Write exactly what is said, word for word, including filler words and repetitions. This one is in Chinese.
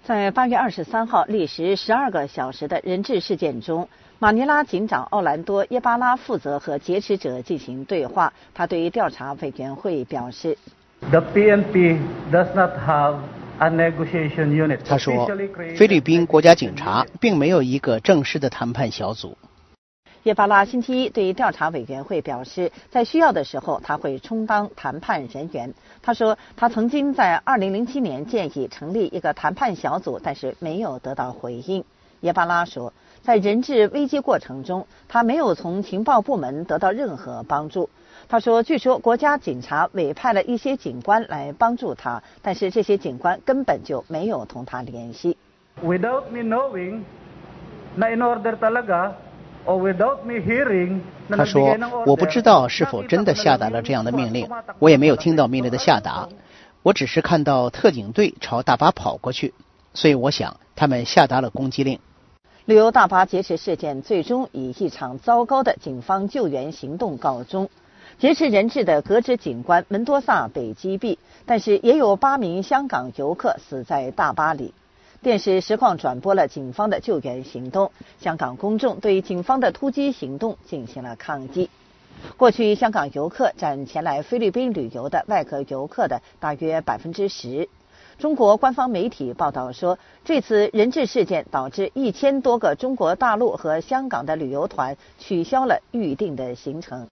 在八月二十三号历时十二个小时的人质事件中，马尼拉警长奥兰多·耶巴拉负责和劫持者进行对话。他对调查委员会表示 ：“The P N P does not have a negotiation unit.” 他说，菲律宾国家警察并没有一个正式的谈判小组。 耶巴拉星期一对调查委员会表示，在需要的时候他会充当谈判人员。他说，他曾经在二零零七年建议成立一个谈判小组，但是没有得到回应。耶巴拉说，在人质危机过程中，他没有从情报部门得到任何帮助。他说，据说国家警察委派了一些警官来帮助他，但是这些警官根本就没有同他联系。 Without me knowing, na in order talaga. 他说，我不知道是否真的下达了这样的命令，我也没有听到命令的下达，我只是看到特警队朝大巴跑过去，所以我想他们下达了攻击令。 旅游大巴劫持事件最终以一场糟糕的警方救援行动告终。劫持人质的革职警官门多萨被击毙，但是也有八名香港游客死在大巴里。电视实况转播了警方的救援行动，香港公众对警方的突击行动进行了抗议。过去，香港游客占前来菲律宾旅游的外国游客的大约百分之十。中国官方媒体报道说，这次人质事件导致一千多个中国大陆和香港的旅游团取消了预定的行程。